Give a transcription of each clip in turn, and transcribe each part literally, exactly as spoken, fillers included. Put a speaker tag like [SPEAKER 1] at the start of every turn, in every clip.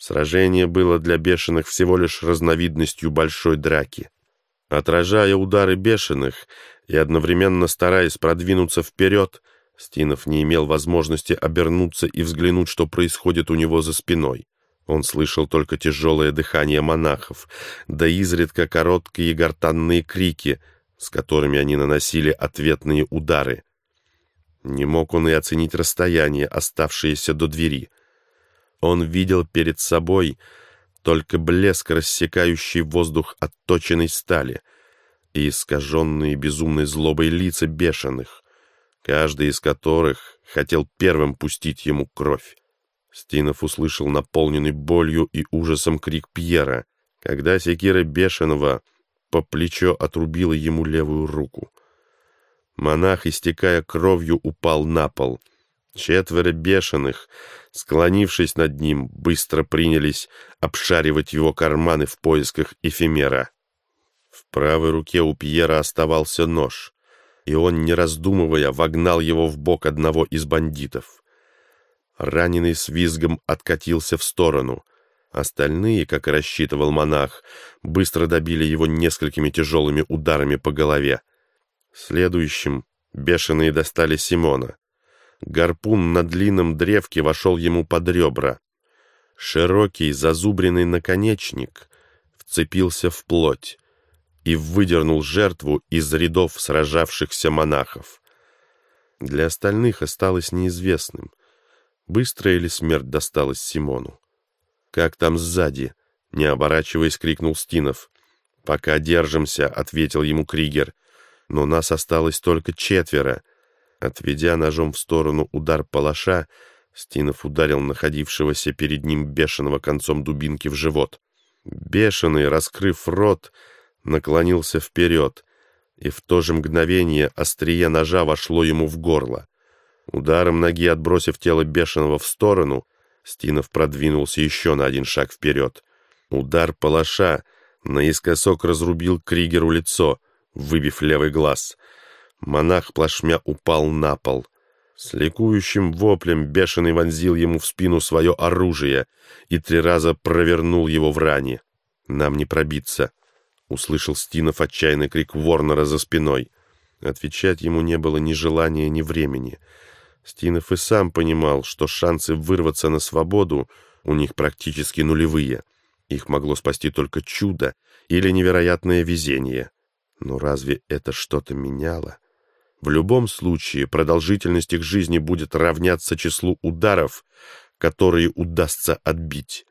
[SPEAKER 1] Сражение было для бешеных всего лишь разновидностью большой драки. Отражая удары бешеных и одновременно стараясь продвинуться вперед, Стинов не имел возможности обернуться и взглянуть, что происходит у него за спиной. Он слышал только тяжелое дыхание монахов, да изредка короткие гортанные крики, с которыми они наносили ответные удары. Не мог он и оценить расстояние, оставшееся до двери. Он видел перед собой только блеск, рассекающий воздух отточенной стали, и искаженные безумной злобой лица бешеных, каждый из которых хотел первым пустить ему кровь. Стинов услышал наполненный болью и ужасом крик Пьера, когда секира бешеного по плечо отрубила ему левую руку. Монах, истекая кровью, упал на пол. Четверо бешеных, склонившись над ним, быстро принялись обшаривать его карманы в поисках эфемера. В правой руке у Пьера оставался нож, и он, не раздумывая, вогнал его в бок одного из бандитов. Раненый с визгом откатился в сторону. Остальные, как и рассчитывал монах, быстро добили его несколькими тяжелыми ударами по голове. Следующим бешеные достали Симона. Гарпун на длинном древке вошел ему под ребра. Широкий зазубренный наконечник вцепился в плоть и выдернул жертву из рядов сражавшихся монахов. Для остальных осталось неизвестным, быстрая ли смерть досталась Симону. «Как там сзади?» — не оборачиваясь, крикнул Стинов. «Пока держимся», — ответил ему Кригер. «Но нас осталось только четверо». Отведя ножом в сторону удар палаша, Стинов ударил находившегося перед ним бешеного концом дубинки в живот. Бешеный, раскрыв рот, наклонился вперед, и в то же мгновение острие ножа вошло ему в горло. Ударом ноги, отбросив тело бешеного в сторону, Стинов продвинулся еще на один шаг вперед. Удар палаша наискосок разрубил Кригеру лицо, выбив левый глаз. Монах плашмя упал на пол. С ликующим воплем бешеный вонзил ему в спину свое оружие и три раза провернул его в ране. «Нам не пробиться», — услышал Стинов отчаянный крик Ворнера за спиной. Отвечать ему не было ни желания, ни времени. Стинов и сам понимал, что шансы вырваться на свободу у них практически нулевые. Их могло спасти только чудо или невероятное везение. Но разве это что-то меняло? В любом случае продолжительность их жизни будет равняться числу ударов, которые удастся отбить.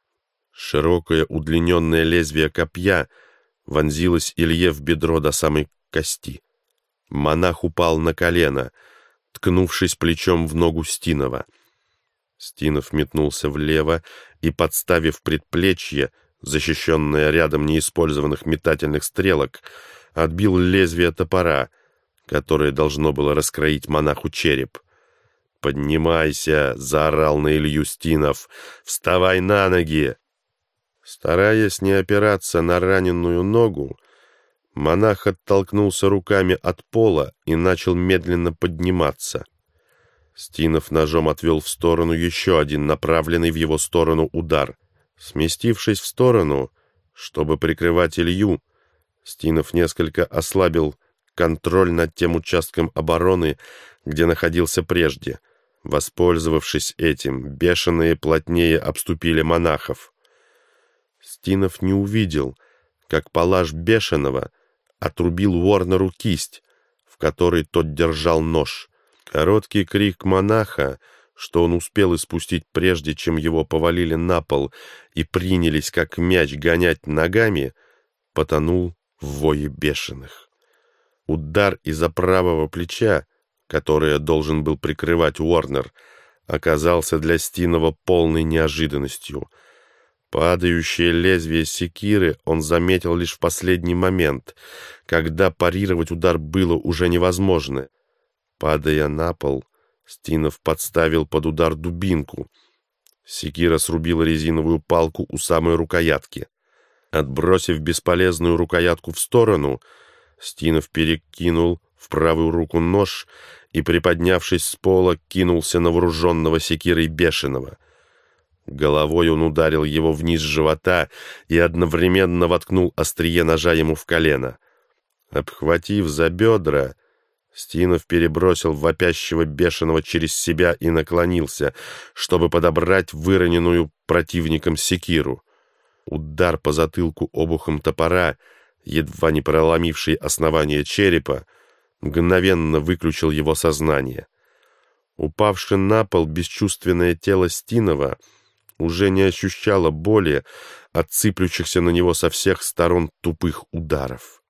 [SPEAKER 1] Широкое удлиненное лезвие копья вонзилось Илье в бедро до самой кости. Монах упал на колено, ткнувшись плечом в ногу Стинова. Стинов метнулся влево и, подставив предплечье, защищенное рядом неиспользованных метательных стрелок, отбил лезвие топора, которое должно было раскроить монаху череп. «Поднимайся!» — заорал на Илью Стинов. «Вставай на ноги!» Стараясь не опираться на раненую ногу, монах оттолкнулся руками от пола и начал медленно подниматься. Стинов ножом отвел в сторону еще один направленный в его сторону удар. Сместившись в сторону, чтобы прикрывать Илью, Стинов несколько ослабил контроль над тем участком обороны, где находился прежде. Воспользовавшись этим, бешеные плотнее обступили монахов. Стинов не увидел, как палаш бешеного отрубил Уорнеру кисть, в которой тот держал нож. Короткий крик монаха, что он успел испустить прежде, чем его повалили на пол и принялись как мяч гонять ногами, потонул в вое бешеных. Удар из-за правого плеча, которое должен был прикрывать Уорнер, оказался для Стинова полной неожиданностью. Падающее лезвие секиры он заметил лишь в последний момент, когда парировать удар было уже невозможно. Падая на пол, Стинов подставил под удар дубинку. Секира срубила резиновую палку у самой рукоятки. Отбросив бесполезную рукоятку в сторону, Стинов перекинул в правую руку нож и, приподнявшись с пола, кинулся на вооруженного секирой бешеного. Головой он ударил его вниз живота и одновременно воткнул острие ножа ему в колено. Обхватив за бедра, Стинов перебросил вопящего бешеного через себя и наклонился, чтобы подобрать выроненную противником секиру. Удар по затылку обухом топора, едва не проломивший основание черепа, мгновенно выключил его сознание. Упавши на пол бесчувственное тело Стинова уже не ощущало боли от сыплющихся на него со всех сторон тупых ударов.